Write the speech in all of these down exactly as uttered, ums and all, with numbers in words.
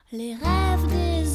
Les rêves des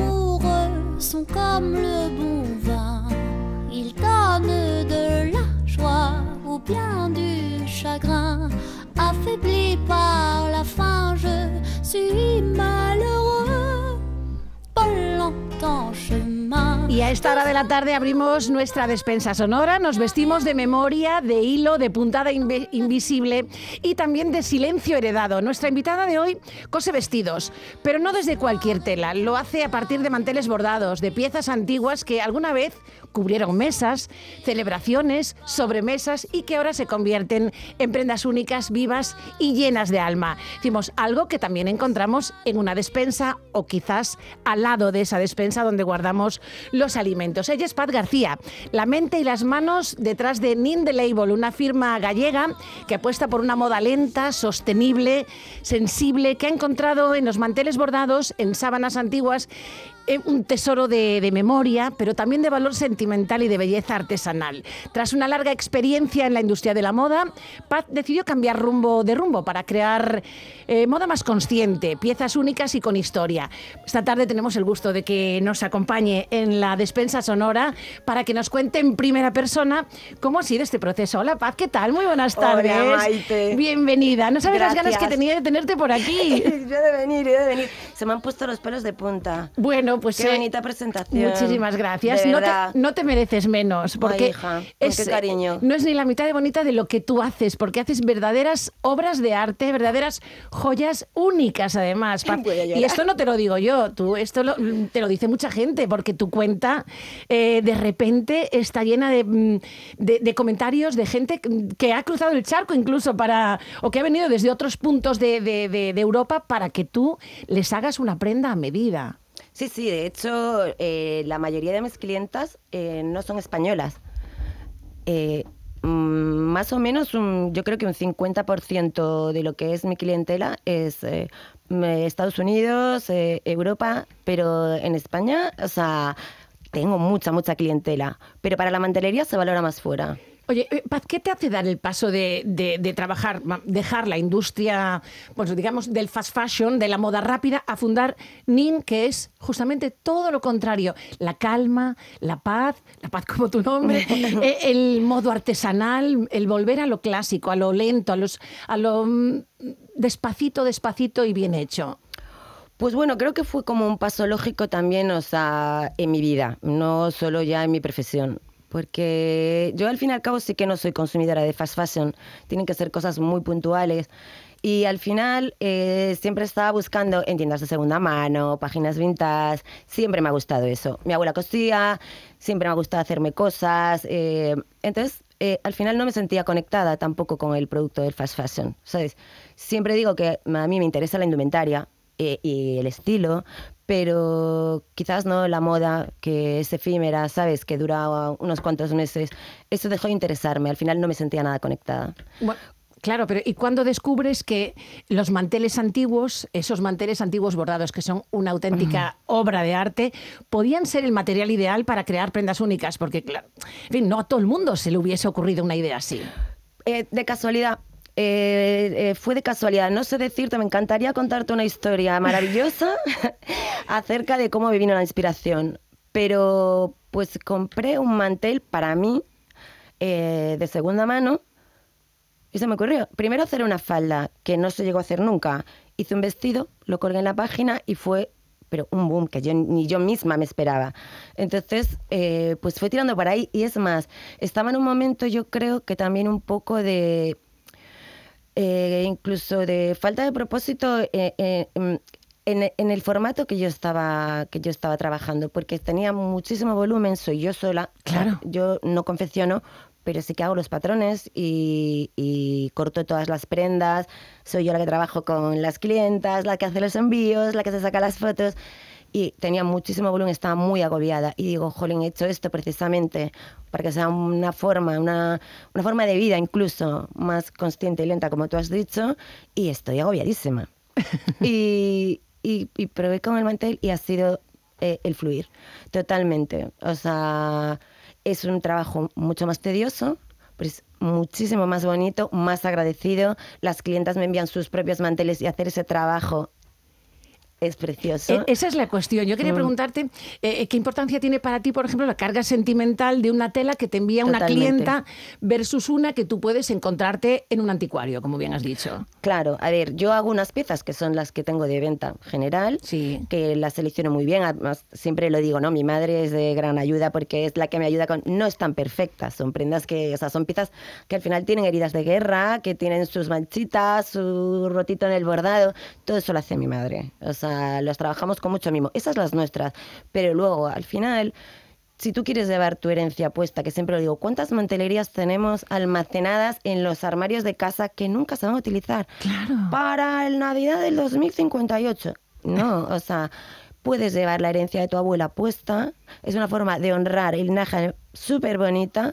amoureux sont comme le bon vin. Ils donnent de la joie ou bien du chagrin. Affaibli par la faim, je suis malheureux por longtemps chemin. Y a esta hora de la tarde abrimos nuestra despensa sonora, nos vestimos de memoria, de hilo, de puntada inv- invisible y también de silencio heredado. Nuestra invitada de hoy cose vestidos, pero no desde cualquier tela, lo hace a partir de manteles bordados, de piezas antiguas que alguna vez cubrieron mesas, celebraciones, sobremesas y que ahora se convierten en prendas únicas, vivas y llenas de alma. Decimos algo que también encontramos en una despensa o quizás al lado de esa despensa donde guardamos los alimentos. Ella es Paz García, la mente y las manos detrás de Nin The Label, una firma gallega que apuesta por una moda lenta, sostenible, sensible, que ha encontrado en los manteles bordados, en sábanas antiguas, un tesoro de, de memoria, pero también de valor sentimental y de belleza artesanal. Tras una larga experiencia en la industria de la moda, Paz decidió cambiar rumbo de rumbo para crear eh, moda más consciente, piezas únicas y con historia. Esta tarde tenemos el gusto de que nos acompañe en la despensa sonora para que nos cuente en primera persona cómo ha sido este proceso. Hola Paz, ¿qué tal? Muy buenas tardes. Hola, Maite. Bienvenida. No sabes Gracias. las ganas que tenía de tenerte por aquí. Yo de venir, yo de venir. Se me han puesto los pelos de punta. Bueno, pues Qué eh, bonita presentación. muchísimas gracias. De No te, verdad. no te mereces menos, porque Ay, hija, con qué cariño. no es ni la mitad de bonita de lo que tú haces, porque haces verdaderas obras de arte, verdaderas joyas únicas además. Paz. Voy a llorar. Y esto no te lo digo yo, tú, esto lo- te lo dice mucha gente, porque tu cuenta eh, de repente está llena de, mm, de- de comentarios de gente que ha cruzado el charco incluso para, o que ha venido desde otros puntos de, de- de- de Europa para que tú les hagas una prenda a medida. Sí, sí, de hecho, eh, la mayoría de mis clientas eh, no son españolas. Eh, mm, más o menos, un- yo creo que un cincuenta por ciento de lo que es mi clientela es eh, me- Estados Unidos, eh, Europa, pero en España, o sea, tengo mucha, mucha clientela. Pero para la mantelería se valora más fuera. Oye, eh, Paz, ¿qué te hace dar el paso de, de- de trabajar, ma- dejar la industria, pues digamos, del fast fashion, de la moda rápida, a fundar Nin, que es justamente todo lo contrario? La calma, la paz, la paz como tu nombre, eh, el modo artesanal, el volver a lo clásico, a lo lento, a, los, a lo mm, despacito, despacito y bien hecho. Pues bueno, creo que fue como un paso lógico también, o sea, en mi vida, no solo ya en mi profesión. Porque yo al fin y al cabo sí que no soy consumidora de fast fashion, tienen que ser cosas muy puntuales. Y al final eh, siempre estaba buscando en tiendas de segunda mano, páginas vintage, siempre me ha gustado eso. Mi abuela cosía, siempre me ha gustado hacerme cosas. eh, entonces, eh, al final no me sentía conectada tampoco con el producto del fast fashion, ¿sabes? Siempre digo que a mí me interesa la indumentaria eh, y el estilo, pero quizás no la moda, que es efímera, ¿sabes? Que dura unos cuantos meses. Eso dejó de interesarme, al final no me sentía nada conectada. Bueno, claro, pero ¿y cuándo descubres que los manteles antiguos, esos manteles antiguos bordados que son una auténtica obra de arte, podían ser el material ideal para crear prendas únicas? Porque, claro, en fin, no a todo el mundo se le hubiese ocurrido una idea así. Eh, de casualidad. Eh, eh, fue de casualidad, no sé decirte, me encantaría contarte una historia maravillosa acerca de cómo me vino la inspiración, pero pues compré un mantel para mí eh, de segunda mano y se me ocurrió primero hacer una falda que no se llegó a hacer nunca, hice un vestido, lo colgué en la página y fue pero un boom que yo ni yo misma me esperaba. Entonces, eh, pues fue tirando por ahí y es más, estaba en un momento yo creo que también un poco de Eh, incluso de falta de propósito eh, eh, en, en el formato que yo estaba que yo estaba trabajando, porque tenía muchísimo volumen, soy yo sola, Claro. yo no confecciono, pero sí que hago los patrones y, y corto todas las prendas, soy yo la que trabajo con las clientas, la que hace los envíos, la que se saca las fotos. Y tenía muchísimo volumen, estaba muy agobiada. Y digo, jolín, he hecho esto precisamente para que sea una forma, una, una forma de vida incluso más consciente y lenta, como tú has dicho, y estoy agobiadísima. y, y, y probé con el mantel y ha sido eh, el fluir, totalmente. O sea, es un trabajo mucho más tedioso, pero es muchísimo más bonito, más agradecido. Las clientas me envían sus propios manteles y hacer ese trabajo Es precioso. Eh, esa es la cuestión. Yo quería mm. preguntarte eh, qué importancia tiene para ti, por ejemplo, la carga sentimental de una tela que te envía Totalmente. Una clienta versus una que tú puedes encontrarte en un anticuario, como bien has dicho. Claro, a ver, yo hago unas piezas que son las que tengo de venta general, sí. que las selecciono muy bien. Además, siempre lo digo, ¿no? Mi madre es de gran ayuda porque es la que me ayuda con... No están perfectas, son prendas que, o sea, son piezas que al final tienen heridas de guerra, que tienen sus manchitas, su rotito en el bordado. Todo eso lo hace mi madre. O sea, las trabajamos con mucho mimo. Esas las nuestras. Pero luego, al final, si tú quieres llevar tu herencia puesta, que siempre lo digo, ¿cuántas mantelerías tenemos almacenadas en los armarios de casa que nunca se van a utilizar? Claro. Para el Navidad del dos mil cincuenta y ocho. No, o sea, puedes llevar la herencia de tu abuela puesta. Es una forma de honrar el linaje súper bonita.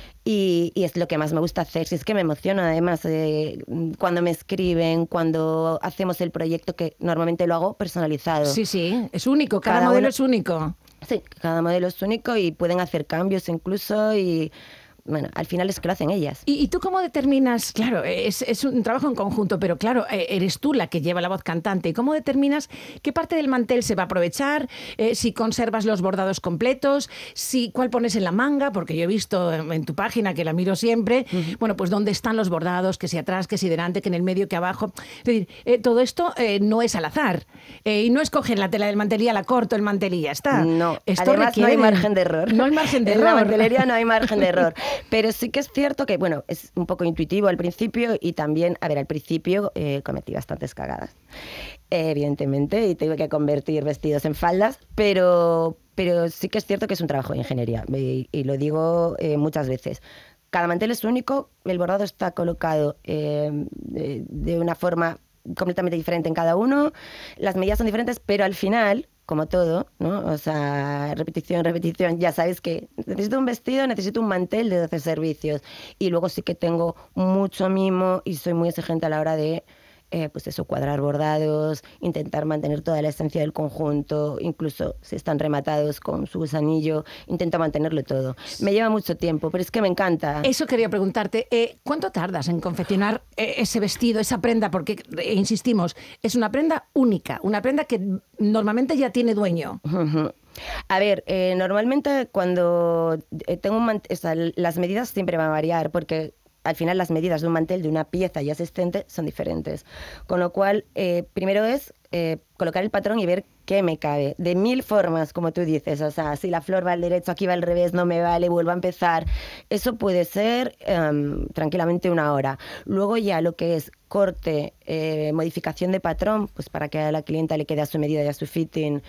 Y, y es lo que más me gusta hacer. Si es que me emociona, además, eh, cuando me escriben, cuando hacemos el proyecto, que normalmente lo hago personalizado. Sí, sí, es único, cada, cada modelo uno, es único. Sí, cada modelo es único y pueden hacer cambios incluso y... Bueno, al final es que lo hacen ellas. ¿Y, y tú cómo determinas? Claro, es, es un trabajo en conjunto, pero claro, eres tú la que lleva la voz cantante. ¿Y cómo determinas qué parte del mantel se va a aprovechar? Eh, si conservas los bordados completos, si cuál pones en la manga, porque yo he visto en tu página, que la miro siempre, uh-huh. bueno, pues dónde están los bordados, que si atrás, que si delante, que en el medio, que abajo. Es decir, eh, todo esto eh, no es al azar. Eh, y no es coger la tela del mantel y la corto el mantel y ya está. No, esto además requiere... no hay margen de error. No hay margen de en error. En la mantelería no hay margen de error. Pero sí que es cierto que, bueno, es un poco intuitivo al principio y también, a ver, al principio eh, cometí bastantes cagadas, eh, evidentemente, y tuve que convertir vestidos en faldas, pero, pero sí que es cierto que es un trabajo de ingeniería y, y lo digo eh, muchas veces. Cada mantel es único, el bordado está colocado eh, de, de una forma completamente diferente en cada uno, las medidas son diferentes, pero al final... como todo, ¿no? O sea, repetición, repetición, ya sabes que necesito un vestido, necesito un mantel de doce servicios. Y luego sí que tengo mucho mimo y soy muy exigente a la hora de, eh, pues eso, cuadrar bordados, intentar mantener toda la esencia del conjunto, incluso si están rematados con su gusanillo, intento mantenerlo todo. Me lleva mucho tiempo, pero es que me encanta. Eso quería preguntarte, eh, ¿cuánto tardas en confeccionar eh, ese vestido, esa prenda? Porque, eh, insistimos, es una prenda única, una prenda que normalmente ya tiene dueño. Uh-huh. A ver, eh, normalmente cuando tengo un mantel, o sea, las medidas siempre van a variar porque al final las medidas de un mantel de una pieza ya existente son diferentes. Con lo cual, eh, primero es eh, colocar el patrón y ver qué me cabe. De mil formas, como tú dices. O sea, si la flor va al derecho, aquí va al revés, no me vale, vuelvo a empezar. Eso puede ser um, tranquilamente una hora. Luego ya lo que es corte, eh, modificación de patrón, pues para que a la clienta le quede a su medida y a su fitting.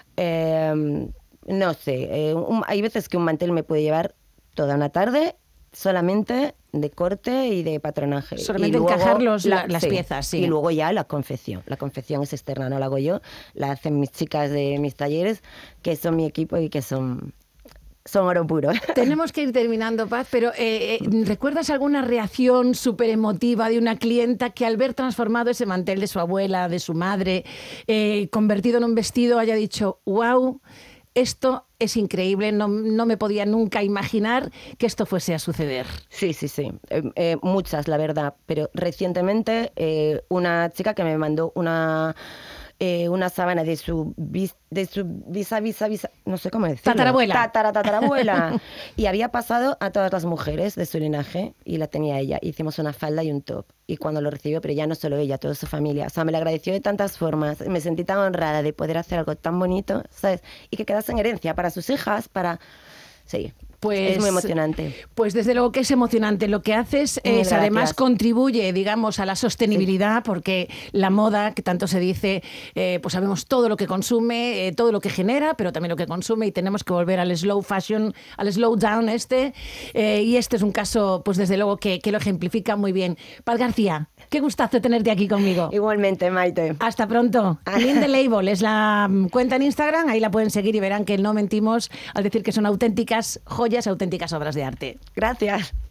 Eh, no sé, eh, un, hay veces que un mantel me puede llevar toda una tarde solamente de corte y de patronaje. Solamente y luego, encajar los, la, las sí, piezas, sí. Y luego ya la confección. La confección es externa, no la hago yo. La hacen mis chicas de mis talleres, que son mi equipo y que son... son oro puro. Tenemos que ir terminando, Paz, pero eh, eh, ¿recuerdas alguna reacción súper emotiva de una clienta que al ver transformado ese mantel de su abuela, de su madre, eh, convertido en un vestido, haya dicho, wow, esto es increíble, no, no me podía nunca imaginar que esto fuese a suceder? Sí, sí, sí, eh, eh, muchas, la verdad, pero recientemente eh, una chica que me mandó una... Eh, una sábana de su, bis, de su visa, visa, visa, no sé cómo decirlo. Tatarabuela. Tatara, tatarabuela. Y había pasado a todas las mujeres de su linaje y la tenía ella. Hicimos una falda y un top. Y cuando lo recibió, pero ya no solo ella, toda su familia. O sea, me lo agradeció de tantas formas. Me sentí tan honrada de poder hacer algo tan bonito, ¿sabes? Y que quedase en herencia para sus hijas, para... Sí. Pues, es muy emocionante. Pues desde luego que es emocionante. Lo que haces es, gracias. Además contribuye, digamos, a la sostenibilidad, sí. Porque la moda, que tanto se dice, eh, pues sabemos todo lo que consume, eh, todo lo que genera, pero también lo que consume, y tenemos que volver al slow fashion, al slow down este. Eh, y este es un caso, pues desde luego, que, que lo ejemplifica muy bien. Paz García, qué gustazo tenerte aquí conmigo. Igualmente, Maite. Hasta pronto. Linde Label es la cuenta en Instagram, ahí la pueden seguir y verán que no mentimos al decir que son auténticas joyas, auténticas obras de arte. Gracias.